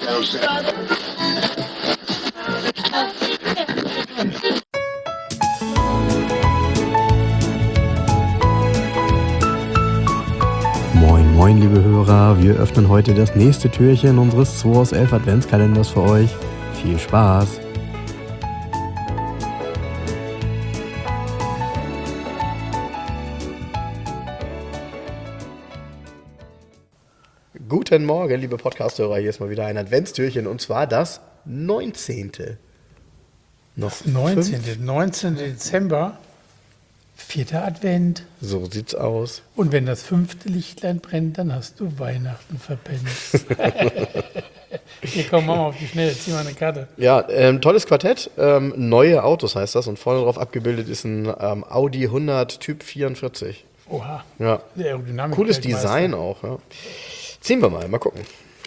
Moin, moin, liebe Hörer. Wir öffnen heute das nächste Türchen unseres 2 aus 11 Adventskalenders für euch. Viel Spaß! Guten Morgen, liebe Podcast-Hörer. Hier ist mal wieder ein Adventstürchen und zwar das 19. Noch 19. Dezember, 4. Advent. So sieht's aus. Und wenn das 5. Lichtlein brennt, dann hast du Weihnachten verpennt. Hier, komm, mach mal auf die Schnelle, zieh mal eine Karte. Ja, tolles Quartett. Neue Autos heißt das und vorne drauf abgebildet ist ein Audi 100 Typ 44. Oha. Ja. Der Aerodynamik Cooles Design auch. Ja. Ziehen wir mal gucken.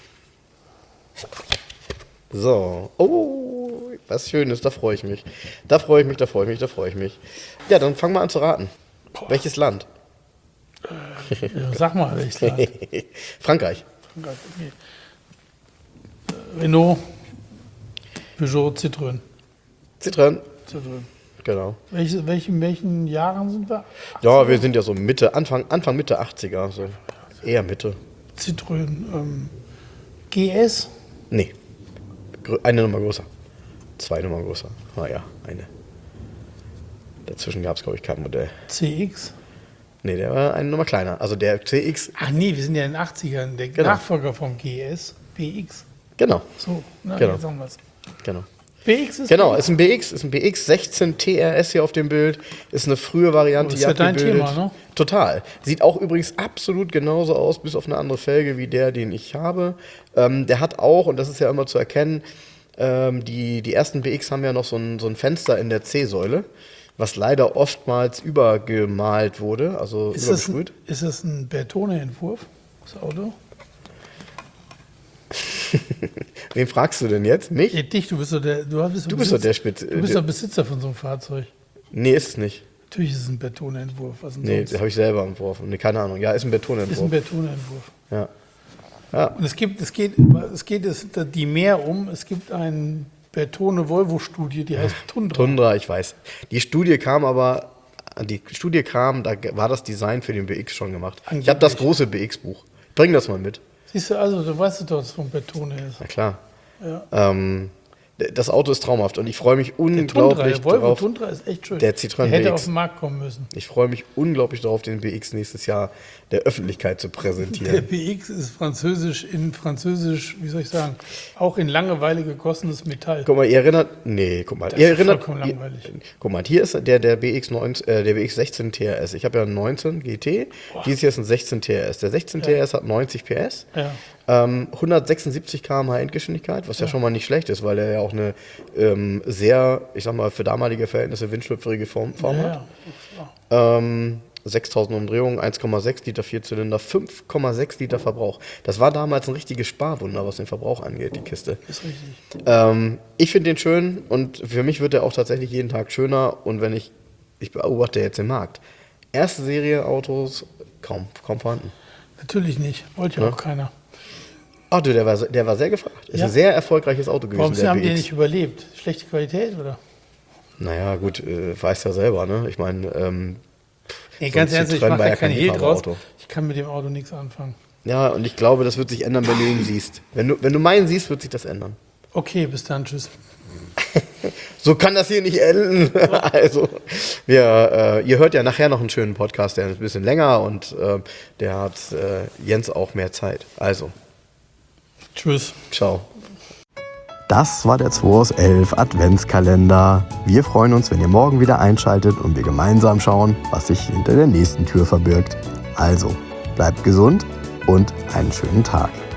So. Oh, was Schönes, da freue ich mich. Da freue ich mich. Ja, dann fangen wir an zu raten. Boah. Welches Land? Sag mal, welches Land? Frankreich. Okay. Renault, Peugeot, Citroën. Citroën. Genau. Welchen Jahren sind wir? 80er? Ja, wir sind ja so Anfang Mitte 80er. So. Eher Mitte. Citroën. GS? Nee. Eine Nummer größer. 2 Nummer größer. Ja, eine. Dazwischen gab es, glaube ich, kein Modell. CX? Nee, der war eine Nummer kleiner. Also der CX. Ach nee, wir sind ja in den 80ern. Der Nachfolger vom GS, BX. Genau. So, genau. Jetzt sagen wir es. Genau. BX ist genau, ist ein BX 16 TRS hier auf dem Bild. Ist eine frühe Variante. Das ist ja dein Thema, ne? Total. Sieht auch übrigens absolut genauso aus, bis auf eine andere Felge wie der, den ich habe. Der hat auch, und das ist ja immer zu erkennen, die ersten BX haben ja noch so ein Fenster in der C-Säule, was leider oftmals übergemalt wurde, also übergesprüht. Ist das ein Bertone-Entwurf, das Auto? Wen fragst du denn jetzt? Mich? Dich, du bist doch der Besitzer von so einem Fahrzeug. Nee, ist es nicht. Natürlich ist es ein Bertone-Entwurf. Nee, den habe ich selber entworfen. Nee, keine Ahnung. Ja, ist ein Bertone-Entwurf. Ist ein Bertone-Entwurf. Ja. Und es geht die mehr um. Es gibt eine Bertone-Volvo-Studie, die heißt Tundra. Tundra, ich weiß. Die Studie kam, da war das Design für den BX schon gemacht. Angeblich. Ich habe das große BX-Buch. Bring das mal mit. Siehst du, also du weißt doch, was von Bertone ist. Na klar. Ja. Das Auto ist traumhaft und ich freue mich unglaublich der drauf. Tundra ist echt schön. Der Citroën hätte BX. auf den Markt kommen müssen. Ich freue mich unglaublich darauf, den BX nächstes Jahr der Öffentlichkeit zu präsentieren. Der BX ist französisch, wie soll ich sagen, auch in Langeweile gegossenes Metall. Guck mal, ihr erinnert. Langweilig. Guck mal, hier ist der BX 16 TRS. Ich habe ja einen 19 GT. Boah. Dieses hier ist ein 16 TRS. Der 16 TRS hat 90 PS. Ja. 176 km/h Endgeschwindigkeit, was ja schon mal nicht schlecht ist, weil er ja auch eine sehr, ich sag mal, für damalige Verhältnisse windschlüpfrige Form hat. 6000 Umdrehungen, 1,6 Liter Vierzylinder, 5,6 Liter Verbrauch. Das war damals ein richtiges Sparwunder, was den Verbrauch angeht, die Kiste. Ist richtig. Ich finde den schön und für mich wird er auch tatsächlich jeden Tag schöner. Und wenn ich beobachte jetzt den Markt. Erste Serie Autos kaum vorhanden. Natürlich nicht, wollte ja auch keiner. Ach du, der war sehr gefragt. Ist ein sehr erfolgreiches Auto gewesen. Warum haben die nicht überlebt? Schlechte Qualität, oder? Naja, gut, weißt ja selber, ne? Ich meine, ganz ehrlich, ich mache ja kein Hehl draus. Ich kann mit dem Auto nichts anfangen. Ja, und ich glaube, das wird sich ändern, wenn du ihn siehst. Wenn du meinen siehst, wird sich das ändern. Okay, bis dann, tschüss. So kann das hier nicht enden. Also, ihr hört ja nachher noch einen schönen Podcast, der ist ein bisschen länger und der hat Jens auch mehr Zeit. Also. Tschüss. Ciao. Das war der 2 aus 11 Adventskalender. Wir freuen uns, wenn ihr morgen wieder einschaltet und wir gemeinsam schauen, was sich hinter der nächsten Tür verbirgt. Also, bleibt gesund und einen schönen Tag.